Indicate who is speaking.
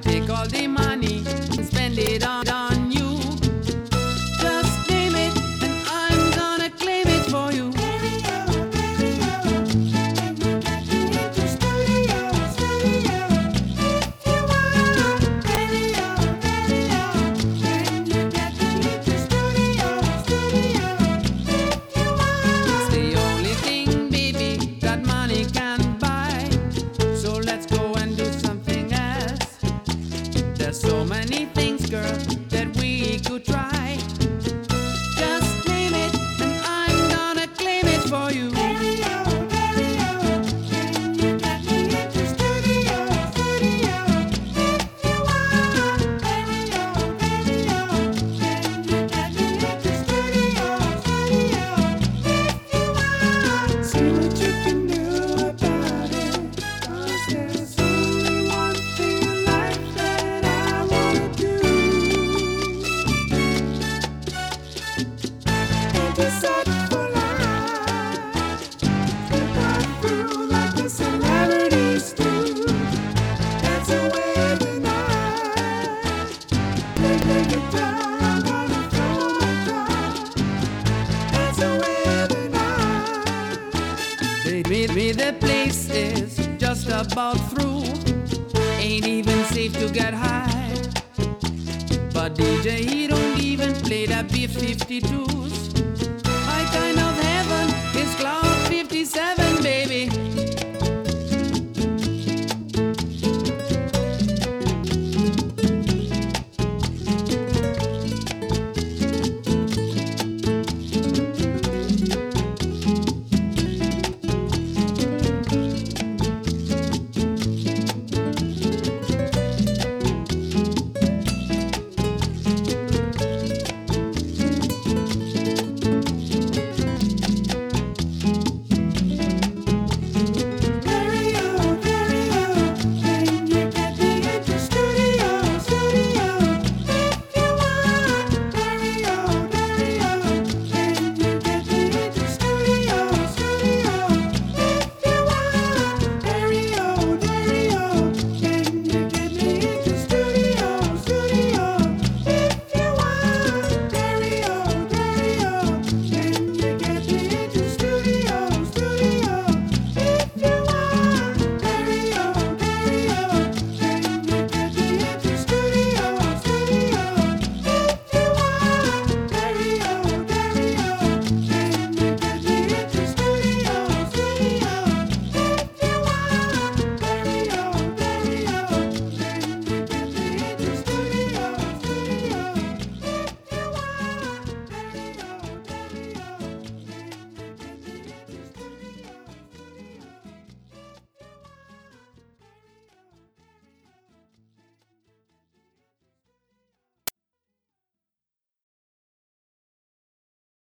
Speaker 1: take all the money and spend it on you. Just name it and I'm gonna claim it for you. It's the only thing, baby, that money can buy. So let's go and do something else. There's so many things, girl, that we could try. Just name it and I'm gonna claim it for you.
Speaker 2: See what you can do about it. 'Cause there's only one thing in life that I wanna do. And decide for life. Slip right through like the celebrities do. Dance away the night. Play guitar, I'm gonna throw my guitar. Dance away the night.
Speaker 1: Me, the place is just about through. Ain't even safe to get high. But DJ, he don't even play that B-52s.